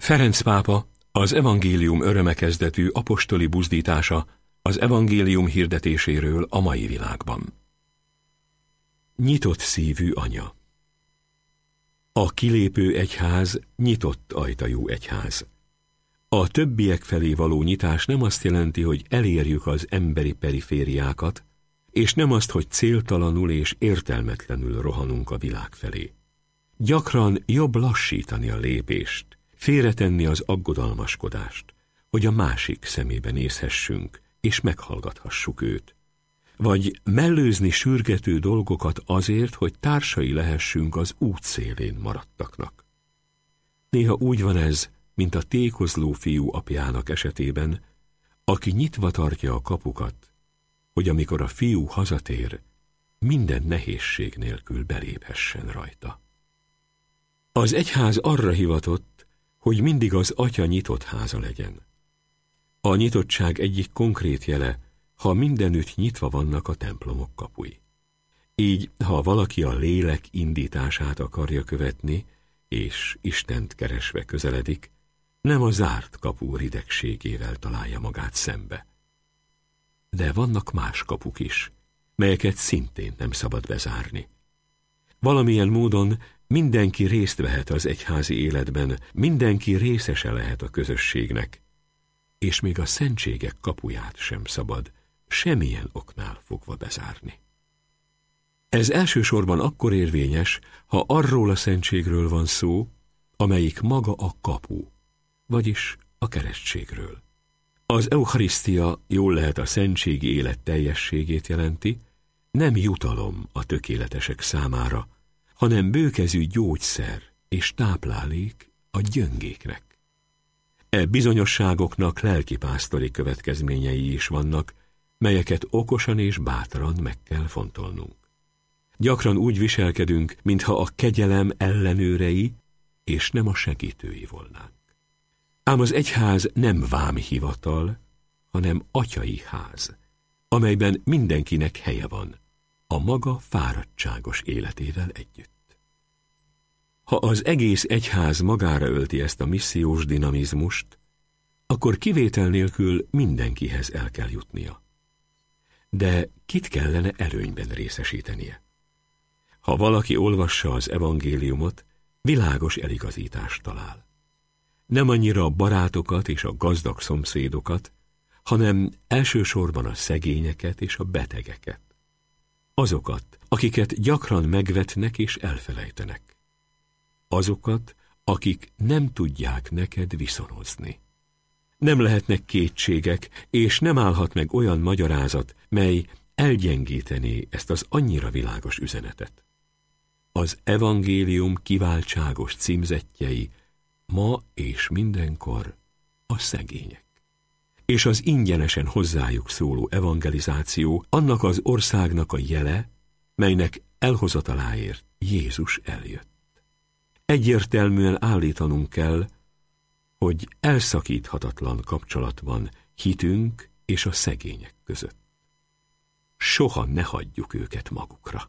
Ferenc pápa az evangélium örömekezdetű apostoli buzdítása az evangélium hirdetéséről a mai világban. Nyitott szívű anya. A kilépő egyház nyitott ajtajú egyház. A többiek felé való nyitás nem azt jelenti, hogy elérjük az emberi perifériákat, és nem azt, hogy céltalanul és értelmetlenül rohanunk a világ felé. Gyakran jobb lassítani a lépést, félretenni az aggodalmaskodást, hogy a másik szemébe nézhessünk, és meghallgathassuk őt. Vagy mellőzni sürgető dolgokat azért, hogy társai lehessünk az útszélén maradtaknak. Néha úgy van ez, mint a tékozló fiú apjának esetében, aki nyitva tartja a kapukat, hogy amikor a fiú hazatér, minden nehézség nélkül beléphessen rajta. Az egyház arra hivatott, hogy mindig az atya nyitott háza legyen. A nyitottság egyik konkrét jele, ha mindenütt nyitva vannak a templomok kapui. Így, ha valaki a lélek indítását akarja követni, és Istent keresve közeledik, nem a zárt kapu ridegségével találja magát szembe. De vannak más kapuk is, melyeket szintén nem szabad bezárni. Valamilyen módon mindenki részt vehet az egyházi életben, mindenki részese lehet a közösségnek, és még a szentségek kapuját sem szabad semmilyen oknál fogva bezárni. Ez elsősorban akkor érvényes, ha arról a szentségről van szó, amelyik maga a kapu, vagyis a keresztségről. Az eucharisztia jól lehet a szentségi élet teljességét jelenti, nem jutalom a tökéletesek számára, hanem bőkezű gyógyszer és táplálék a gyöngéknek. E bizonyosságoknak lelkipásztori következményei is vannak, melyeket okosan és bátran meg kell fontolnunk. Gyakran úgy viselkedünk, mintha a kegyelem ellenőrei és nem a segítői volnánk. Ám az egyház nem vámhivatal, hanem atyai ház, amelyben mindenkinek helye van, a maga fáradtságos életével együtt. Ha az egész egyház magára ölti ezt a missziós dinamizmust, akkor kivétel nélkül mindenkihez el kell jutnia. De kit kellene előnyben részesítenie? Ha valaki olvassa az evangéliumot, világos eligazítást talál. Nem annyira a barátokat és a gazdag szomszédokat, hanem elsősorban a szegényeket és a betegeket. Azokat, akiket gyakran megvetnek és elfelejtenek. Azokat, akik nem tudják neked viszonozni. Nem lehetnek kétségek, és nem állhat meg olyan magyarázat, mely elgyengítené ezt az annyira világos üzenetet. Az evangélium kiváltságos címzettjei ma és mindenkor a szegények. És az ingyenesen hozzájuk szóló evangelizáció annak az országnak a jele, melynek elhozataláért Jézus eljött. Egyértelműen állítanunk kell, hogy elszakíthatatlan kapcsolat van hitünk és a szegények között. Soha ne hagyjuk őket magukra.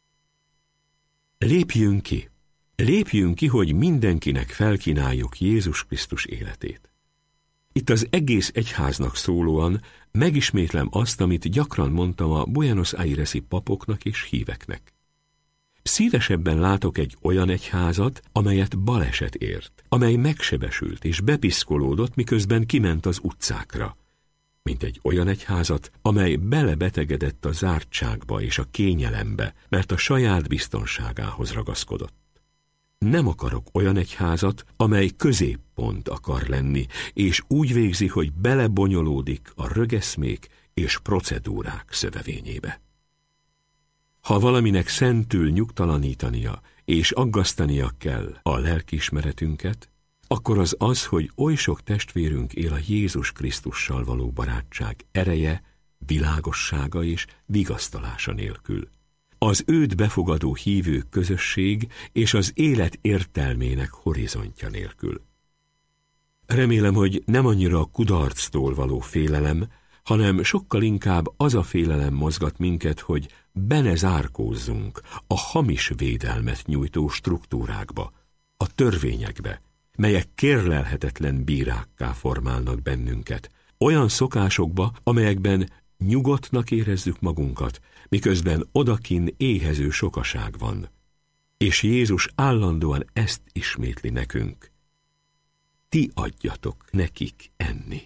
Lépjünk ki! Lépjünk ki, hogy mindenkinek felkínáljuk Jézus Krisztus életét. Itt az egész egyháznak szólóan megismétlem azt, amit gyakran mondtam a Buenos Aires-i papoknak és híveknek. Szívesebben látok egy olyan egyházat, amelyet baleset ért, amely megsebesült és bepiszkolódott, miközben kiment az utcákra, mint egy olyan egyházat, amely belebetegedett a zártságba és a kényelembe, mert a saját biztonságához ragaszkodott. Nem akarok olyan egyházat, amely középpont akar lenni, és úgy végzi, hogy belebonyolódik a rögeszmék és procedúrák szövevényébe. Ha valaminek szentül nyugtalanítania és aggasztania kell a lelkiismeretünket, akkor az az, hogy oly sok testvérünk él a Jézus Krisztussal való barátság ereje, világossága és vigasztalása nélkül. Az őt befogadó hívők közösség és az élet értelmének horizontja nélkül. Remélem, hogy nem annyira a kudarctól való félelem, hanem sokkal inkább az a félelem mozgat minket, hogy be ne zárkózzunk a hamis védelmet nyújtó struktúrákba, a törvényekbe, melyek kérlelhetetlen bírákká formálnak bennünket, olyan szokásokba, amelyekben nyugodtnak érezzük magunkat, miközben odakin éhező sokaság van. És Jézus állandóan ezt ismétli nekünk. Ti adjatok nekik enni.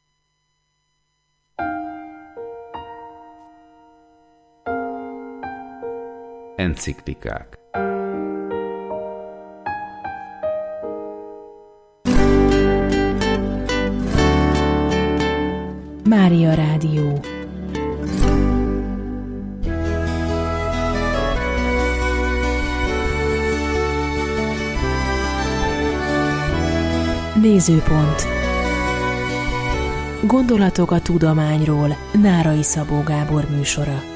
Enciklikák. Mária Rádió. Nézőpont. Gondolatok a tudományról. Nárai Szabó Gábor műsora.